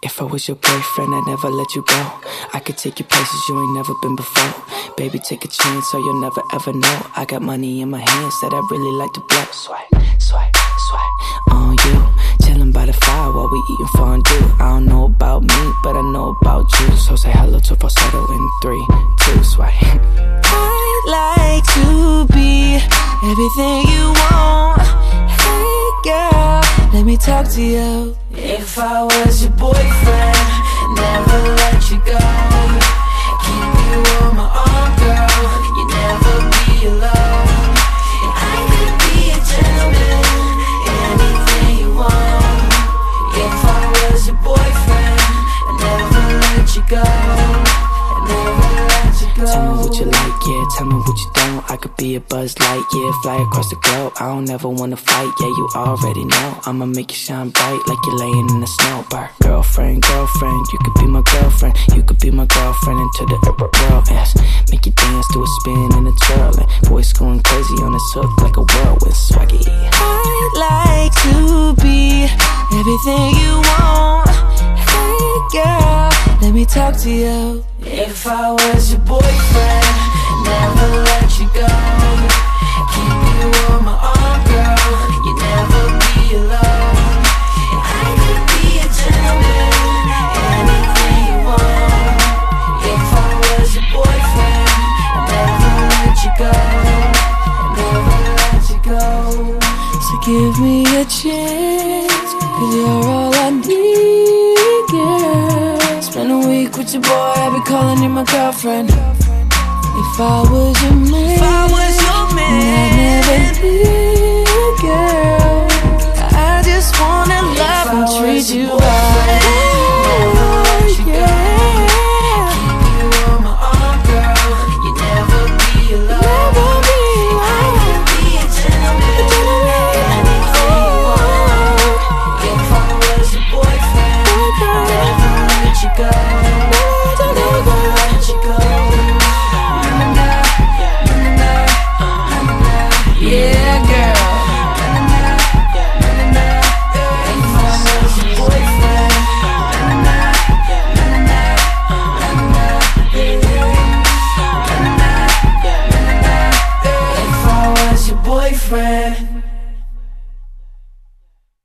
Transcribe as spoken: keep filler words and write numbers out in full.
If I was your boyfriend, I'd never let you go. I could take you places you ain't never been before. Baby, take a chance so you'll never ever know. I got money in my hands that I really like to blow. Swipe, swipe, swipe on you. Chillin' by the fire while we eating fondue. I don't know about me, but I know about you. So say hello to falsetto in three, two, swipe. I'd like to be everything you want. Hey girl, let me talk to you. If I was your boyfriend, never let you go. Keep you on my arm, girl. You never be alone. And I could be a gentleman, anything you want. If I was your boyfriend, I'd never let you go. I'd never let you go. Tell me what you like, yeah, tell me what you don't. I could be a Buzz Light, yeah, fly across the globe. I don't ever wanna fight, yeah, you already know. I'ma make you shine bright like you're laying in the snow. Bar. Girlfriend, girlfriend, you could be my girlfriend. You could be my girlfriend into the world, yes. Make you dance to a spin and a twirl. And voice going crazy on this hook like a whirlwind swaggy. I'd like to be everything you want. Hey girl, let me talk to you. If I was your boyfriend, never let you go. Keep you on my arm, girl. You never be alone. And I could be a gentleman, anything you want. If I was your boyfriend, I'd never let you go. I'd never let you go. So give me a chance, cause you're all I need, girl. Spend a week with your boy, I'll be calling you my girlfriend. If I was your man, if I was your man, I'd never leave.